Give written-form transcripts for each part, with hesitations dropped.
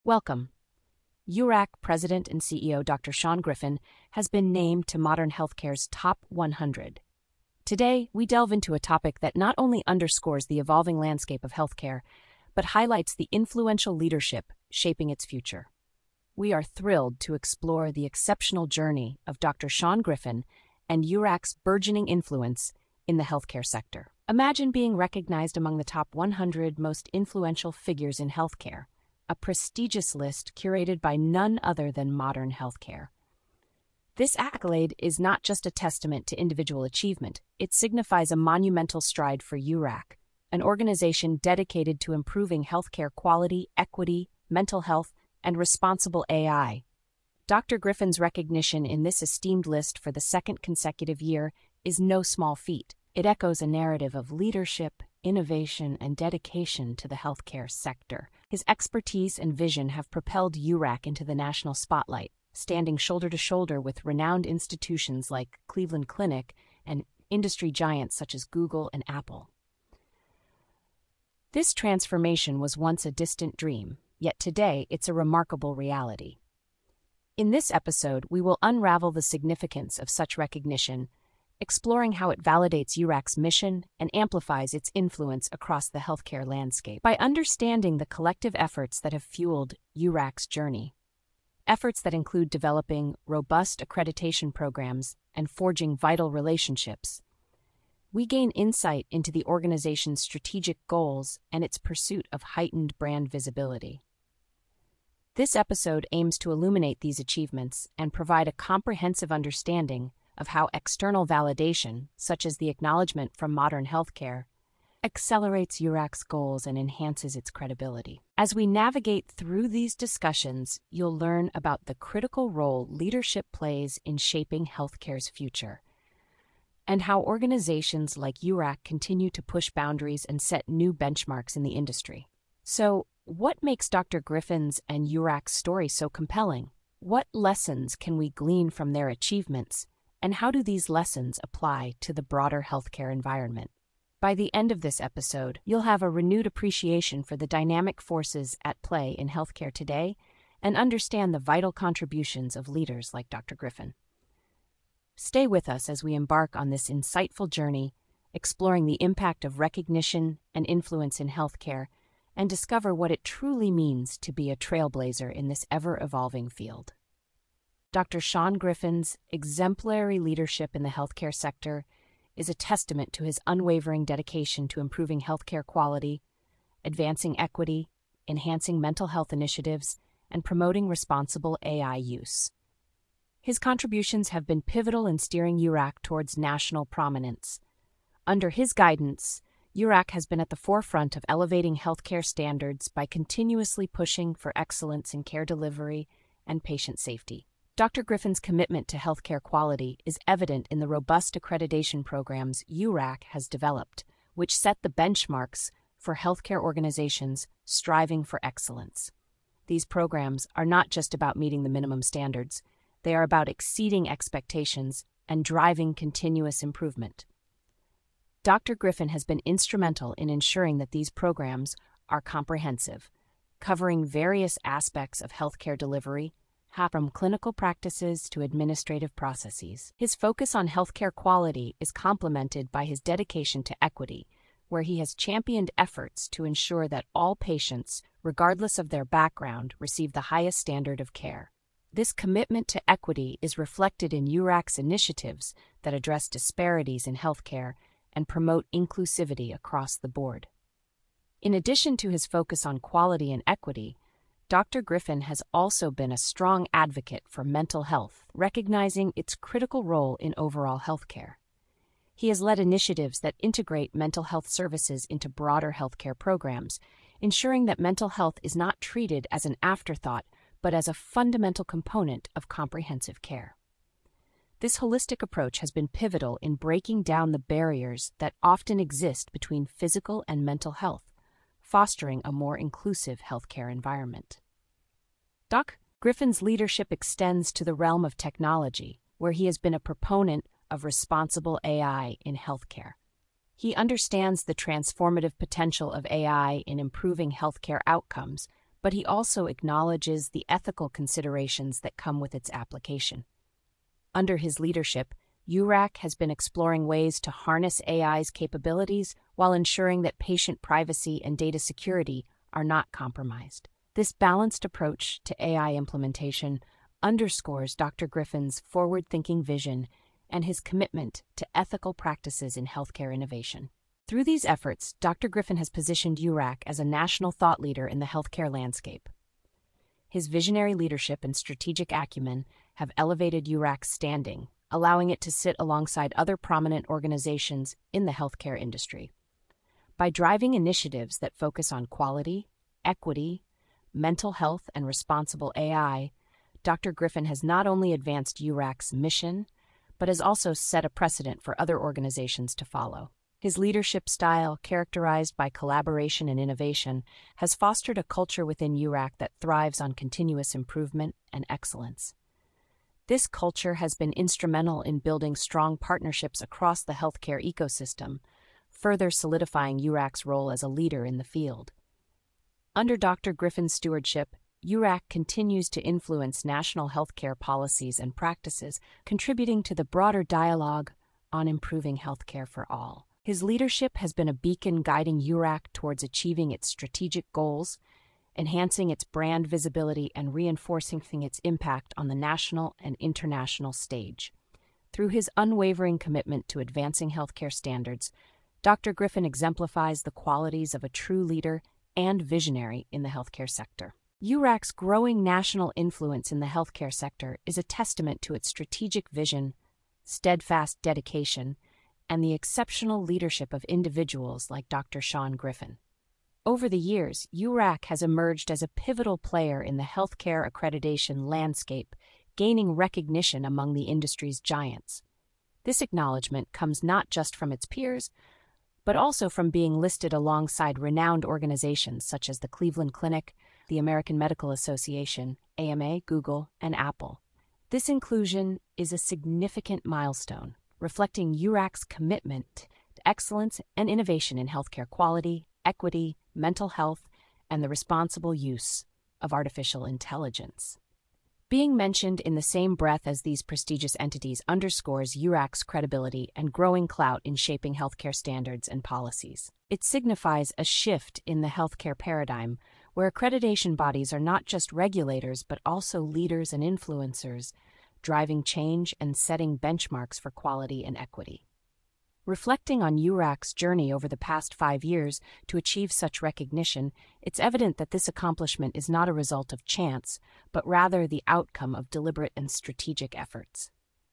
Welcome. URAC President and CEO Dr. Sean Griffin has been named to Modern Healthcare's Top 100. Today, we delve into a topic that not only underscores the evolving landscape of healthcare, but highlights the influential leadership shaping its future. We are thrilled to explore the exceptional journey of Dr. Sean Griffin and URAC's burgeoning influence in the healthcare sector. Imagine being recognized among the top 100 most influential figures in healthcare, a prestigious list curated by none other than Modern Healthcare. This accolade is not just a testament to individual achievement, it signifies a monumental stride for URAC, an organization dedicated to improving healthcare quality, equity, mental health, and responsible AI. Dr. Griffin's recognition in this esteemed list for the second consecutive year is no small feat. It echoes a narrative of leadership, innovation, and dedication to the healthcare sector. His expertise and vision have propelled URAC into the national spotlight, standing shoulder to shoulder with renowned institutions like Cleveland Clinic and industry giants such as Google and Apple. This transformation was once a distant dream, yet today it's a remarkable reality. In this episode, we will unravel the significance of such recognition, exploring how it validates URAC's mission and amplifies its influence across the healthcare landscape. By understanding the collective efforts that have fueled URAC's journey, efforts that include developing robust accreditation programs and forging vital relationships, we gain insight into the organization's strategic goals and its pursuit of heightened brand visibility. This episode aims to illuminate these achievements and provide a comprehensive understanding of how external validation, such as the acknowledgement from Modern Healthcare, accelerates URAC's goals and enhances its credibility. As we navigate through these discussions, you'll learn about the critical role leadership plays in shaping healthcare's future, and how organizations like URAC continue to push boundaries and set new benchmarks in the industry. So, what makes Dr. Griffin's and URAC's story so compelling? What lessons can we glean from their achievements? And how do these lessons apply to the broader healthcare environment? By the end of this episode, you'll have a renewed appreciation for the dynamic forces at play in healthcare today and understand the vital contributions of leaders like Dr. Griffin. Stay with us as we embark on this insightful journey, exploring the impact of recognition and influence in healthcare, and discover what it truly means to be a trailblazer in this ever-evolving field. Dr. Sean Griffin's exemplary leadership in the healthcare sector is a testament to his unwavering dedication to improving healthcare quality, advancing equity, enhancing mental health initiatives, and promoting responsible AI use. His contributions have been pivotal in steering URAC towards national prominence. Under his guidance, URAC has been at the forefront of elevating healthcare standards by continuously pushing for excellence in care delivery and patient safety. Dr. Griffin's commitment to healthcare quality is evident in the robust accreditation programs URAC has developed, which set the benchmarks for healthcare organizations striving for excellence. These programs are not just about meeting the minimum standards, they are about exceeding expectations and driving continuous improvement. Dr. Griffin has been instrumental in ensuring that these programs are comprehensive, covering various aspects of healthcare delivery, from clinical practices to administrative processes. His focus on healthcare quality is complemented by his dedication to equity, where he has championed efforts to ensure that all patients, regardless of their background, receive the highest standard of care. This commitment to equity is reflected in URAC's initiatives that address disparities in healthcare and promote inclusivity across the board. In addition to his focus on quality and equity, Dr. Griffin has also been a strong advocate for mental health, recognizing its critical role in overall healthcare. He has led initiatives that integrate mental health services into broader healthcare programs, ensuring that mental health is not treated as an afterthought, but as a fundamental component of comprehensive care. This holistic approach has been pivotal in breaking down the barriers that often exist between physical and mental health, fostering a more inclusive healthcare environment. Dr. Griffin's leadership extends to the realm of technology, where he has been a proponent of responsible AI in healthcare. He understands the transformative potential of AI in improving healthcare outcomes but he also acknowledges the ethical considerations that come with its application. Under his leadership, URAC has been exploring ways to harness AI's capabilities while ensuring that patient privacy and data security are not compromised. This balanced approach to AI implementation underscores Dr. Griffin's forward-thinking vision and his commitment to ethical practices in healthcare innovation. Through these efforts, Dr. Griffin has positioned URAC as a national thought leader in the healthcare landscape. His visionary leadership and strategic acumen have elevated URAC's standing, allowing it to sit alongside other prominent organizations in the healthcare industry. By driving initiatives that focus on quality, equity, mental health, and responsible AI, Dr. Griffin has not only advanced URAC's mission, but has also set a precedent for other organizations to follow. His leadership style, characterized by collaboration and innovation, has fostered a culture within URAC that thrives on continuous improvement and excellence. This culture has been instrumental in building strong partnerships across the healthcare ecosystem, further solidifying URAC's role as a leader in the field. Under Dr. Griffin's stewardship, URAC continues to influence national healthcare policies and practices, contributing to the broader dialogue on improving healthcare for all. His leadership has been a beacon guiding URAC towards achieving its strategic goals, enhancing its brand visibility, and reinforcing its impact on the national and international stage. Through his unwavering commitment to advancing healthcare standards, Dr. Griffin exemplifies the qualities of a true leader and visionary in the healthcare sector. URAC's growing national influence in the healthcare sector is a testament to its strategic vision, steadfast dedication, and the exceptional leadership of individuals like Dr. Sean Griffin. Over the years, URAC has emerged as a pivotal player in the healthcare accreditation landscape, gaining recognition among the industry's giants. This acknowledgement comes not just from its peers, but also from being listed alongside renowned organizations such as the Cleveland Clinic, the American Medical Association, AMA, Google, and Apple. This inclusion is a significant milestone, reflecting URAC's commitment to excellence and innovation in healthcare quality, equity, mental health, and the responsible use of artificial intelligence. Being mentioned in the same breath as these prestigious entities underscores URAC's credibility and growing clout in shaping healthcare standards and policies. It signifies a shift in the healthcare paradigm, where accreditation bodies are not just regulators but also leaders and influencers, driving change and setting benchmarks for quality and equity. Reflecting on URAC's journey over the past 5 years to achieve such recognition, it's evident that this accomplishment is not a result of chance, but rather the outcome of deliberate and strategic efforts.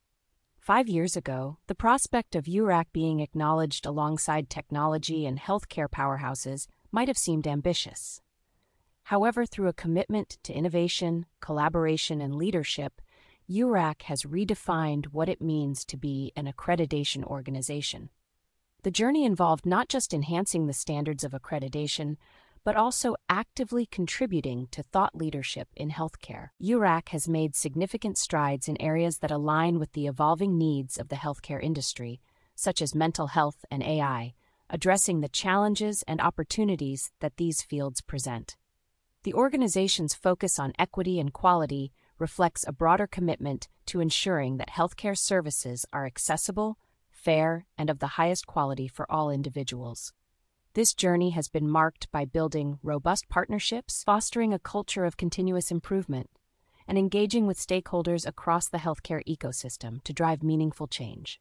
5 years ago, the prospect of URAC being acknowledged alongside technology and healthcare powerhouses might have seemed ambitious. However, through a commitment to innovation, collaboration, and leadership, URAC has redefined what it means to be an accreditation organization. The journey involved not just enhancing the standards of accreditation, but also actively contributing to thought leadership in healthcare. URAC has made significant strides in areas that align with the evolving needs of the healthcare industry, such as mental health and AI, addressing the challenges and opportunities that these fields present. The organization's focus on equity and quality reflects a broader commitment to ensuring that healthcare services are accessible, fair, and of the highest quality for all individuals. This journey has been marked by building robust partnerships, fostering a culture of continuous improvement, and engaging with stakeholders across the healthcare ecosystem to drive meaningful change.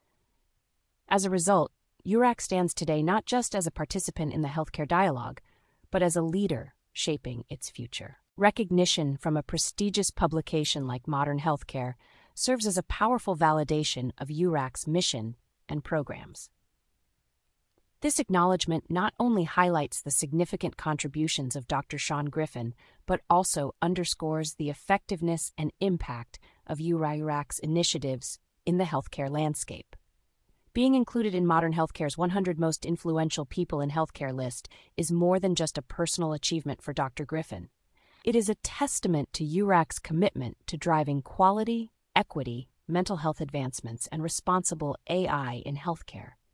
As a result, URAC stands today not just as a participant in the healthcare dialogue, but as a leader shaping its future. Recognition from a prestigious publication like Modern Healthcare serves as a powerful validation of URAC's mission and programs. This acknowledgement not only highlights the significant contributions of Dr. Sean Griffin, but also underscores the effectiveness and impact of URAC's initiatives in the healthcare landscape. Being included in Modern Healthcare's 100 Most Influential People in Healthcare list is more than just a personal achievement for Dr. Griffin. It is a testament to URAC's commitment to driving quality, equity, mental health advancements, and responsible AI in healthcare.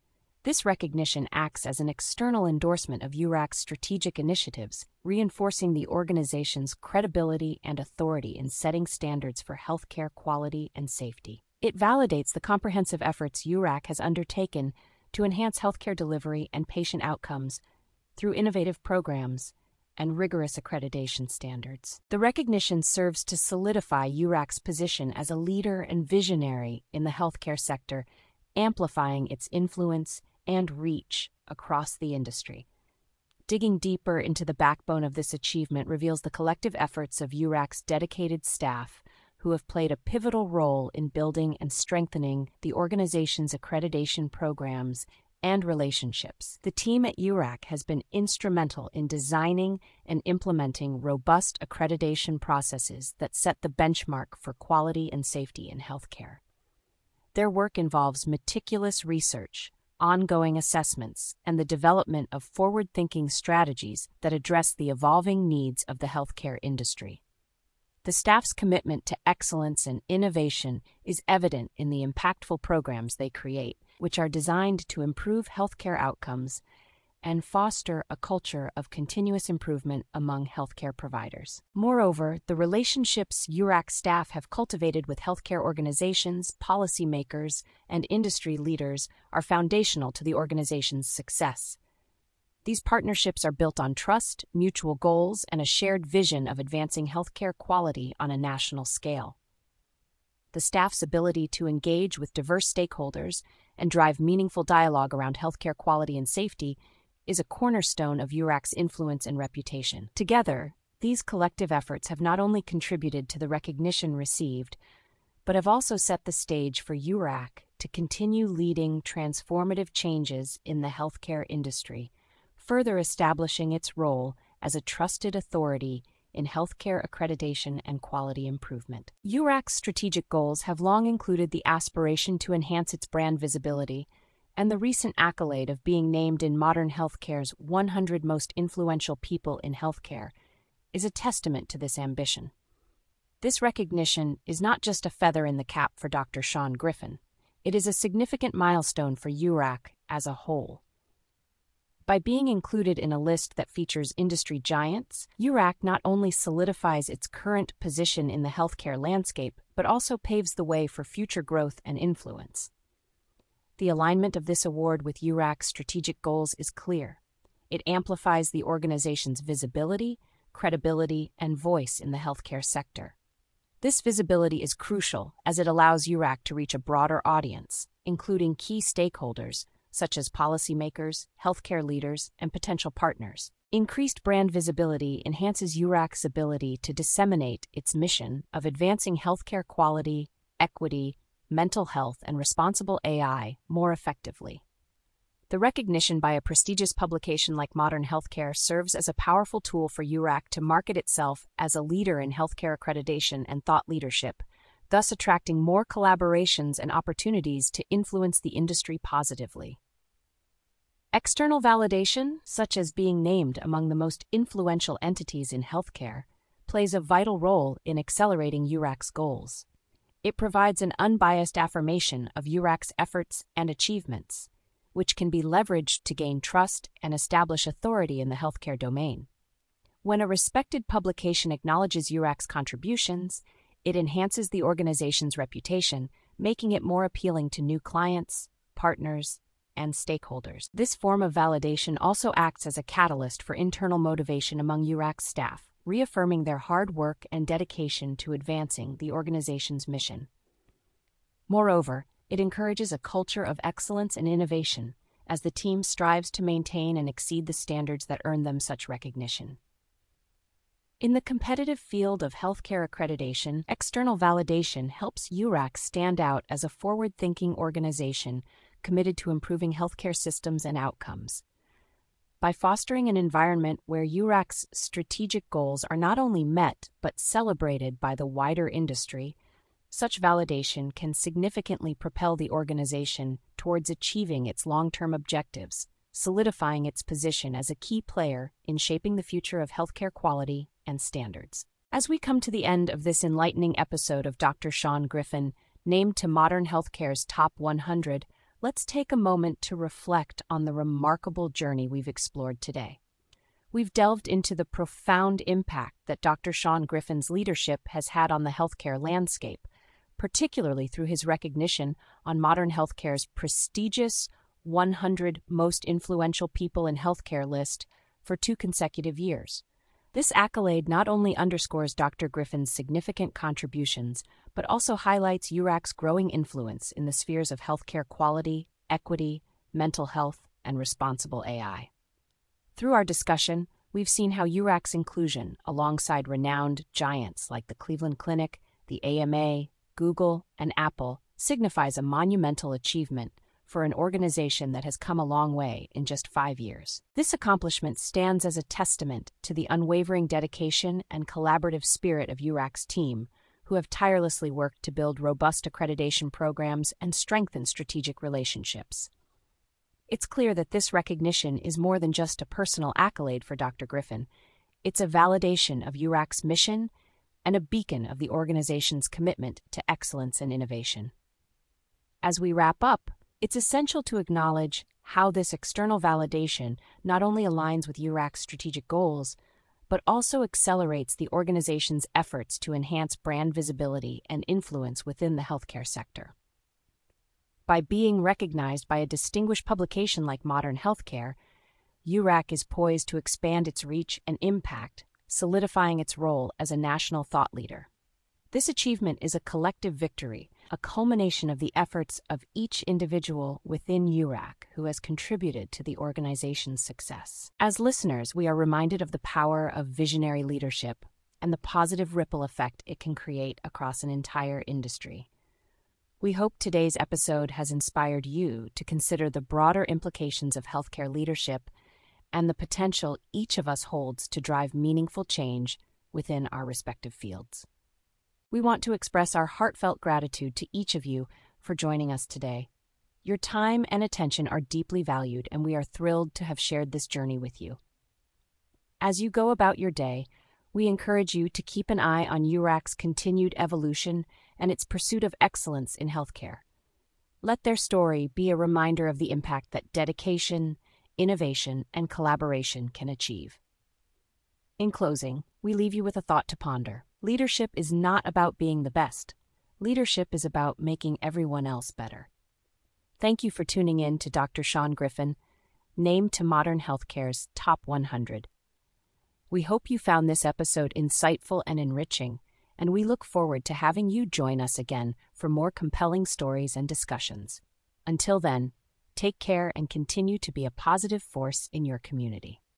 This recognition acts as an external endorsement of URAC's strategic initiatives, reinforcing the organization's credibility and authority in setting standards for healthcare quality and safety. It validates the comprehensive efforts URAC has undertaken to enhance healthcare delivery and patient outcomes through innovative programs and rigorous accreditation standards. The recognition serves to solidify URAC's position as a leader and visionary in the healthcare sector, amplifying its influence and reach across the industry. Digging deeper into the backbone of this achievement reveals the collective efforts of URAC's dedicated staff, who have played a pivotal role in building and strengthening the organization's accreditation programs and relationships. The team at URAC has been instrumental in designing and implementing robust accreditation processes that set the benchmark for quality and safety in healthcare. Their work involves meticulous research, ongoing assessments, and the development of forward-thinking strategies that address the evolving needs of the healthcare industry. The staff's commitment to excellence and innovation is evident in the impactful programs they create, which are designed to improve healthcare outcomes and foster a culture of continuous improvement among healthcare providers. Moreover, the relationships URAC staff have cultivated with healthcare organizations, policymakers, and industry leaders are foundational to the organization's success. These partnerships are built on trust, mutual goals, and a shared vision of advancing healthcare quality on a national scale. The staff's ability to engage with diverse stakeholders and drive meaningful dialogue around healthcare quality and safety is a cornerstone of URAC's influence and reputation. Together, these collective efforts have not only contributed to the recognition received, but have also set the stage for URAC to continue leading transformative changes in the healthcare industry, further establishing its role as a trusted authority in healthcare accreditation and quality improvement. URAC's strategic goals have long included the aspiration to enhance its brand visibility, and the recent accolade of being named in Modern Healthcare's 100 Most Influential People in Healthcare is a testament to this ambition. This recognition is not just a feather in the cap for Dr. Sean Griffin. It is a significant milestone for URAC as a whole. By being included in a list that features industry giants, URAC not only solidifies its current position in the healthcare landscape, but also paves the way for future growth and influence. The alignment of this award with URAC's strategic goals is clear. It amplifies the organization's visibility, credibility, and voice in the healthcare sector. This visibility is crucial as it allows URAC to reach a broader audience, including key stakeholders such as policymakers, healthcare leaders, and potential partners. Increased brand visibility enhances URAC's ability to disseminate its mission of advancing healthcare quality, equity, mental health, and responsible AI more effectively. The recognition by a prestigious publication like Modern Healthcare serves as a powerful tool for URAC to market itself as a leader in healthcare accreditation and thought leadership, thus attracting more collaborations and opportunities to influence the industry positively. External validation, such as being named among the most influential entities in healthcare, plays a vital role in accelerating URAC's goals. It provides an unbiased affirmation of URAC's efforts and achievements, which can be leveraged to gain trust and establish authority in the healthcare domain. When a respected publication acknowledges URAC's contributions, it enhances the organization's reputation, making it more appealing to new clients, partners, and stakeholders. This form of validation also acts as a catalyst for internal motivation among URAC's staff, reaffirming their hard work and dedication to advancing the organization's mission. Moreover, it encourages a culture of excellence and innovation as the team strives to maintain and exceed the standards that earn them such recognition. In the competitive field of healthcare accreditation, external validation helps URAC stand out as a forward-thinking organization committed to improving healthcare systems and outcomes. By fostering an environment where URAC's strategic goals are not only met but celebrated by the wider industry, such validation can significantly propel the organization towards achieving its long-term objectives, solidifying its position as a key player in shaping the future of healthcare quality and standards. As we come to the end of this enlightening episode of Dr. Sean Griffin, named to Modern Healthcare's Top 100 let's take a moment to reflect on the remarkable journey we've explored today. We've delved into the profound impact that Dr. Sean Griffin's leadership has had on the healthcare landscape, particularly through his recognition on Modern Healthcare's prestigious 100 Most Influential People in Healthcare list for 2 consecutive years. This accolade not only underscores Dr. Griffin's significant contributions, but also highlights URAC's growing influence in the spheres of healthcare quality, equity, mental health, and responsible AI. Through our discussion, we've seen how URAC's inclusion, alongside renowned giants like the Cleveland Clinic, the AMA, Google, and Apple, signifies a monumental achievement for an organization that has come a long way in just 5 years. This accomplishment stands as a testament to the unwavering dedication and collaborative spirit of URAC's team, who have tirelessly worked to build robust accreditation programs and strengthen strategic relationships. It's clear that this recognition is more than just a personal accolade for Dr. Griffin. It's a validation of URAC's mission and a beacon of the organization's commitment to excellence and innovation. As we wrap up, it's essential to acknowledge how this external validation not only aligns with URAC's strategic goals, but also accelerates the organization's efforts to enhance brand visibility and influence within the healthcare sector. By being recognized by a distinguished publication like Modern Healthcare, URAC is poised to expand its reach and impact, solidifying its role as a national thought leader. This achievement is a collective victory, a culmination of the efforts of each individual within URAC who has contributed to the organization's success. As listeners, we are reminded of the power of visionary leadership and the positive ripple effect it can create across an entire industry. We hope today's episode has inspired you to consider the broader implications of healthcare leadership and the potential each of us holds to drive meaningful change within our respective fields. We want to express our heartfelt gratitude to each of you for joining us today. Your time and attention are deeply valued, and we are thrilled to have shared this journey with you. As you go about your day, we encourage you to keep an eye on URAC's continued evolution and its pursuit of excellence in healthcare. Let their story be a reminder of the impact that dedication, innovation, and collaboration can achieve. In closing, we leave you with a thought to ponder. Leadership is not about being the best. Leadership is about making everyone else better. Thank you for tuning in to Dr. Sean Griffin, named to Modern Healthcare's Top 100. We hope you found this episode insightful and enriching, and we look forward to having you join us again for more compelling stories and discussions. Until then, take care and continue to be a positive force in your community.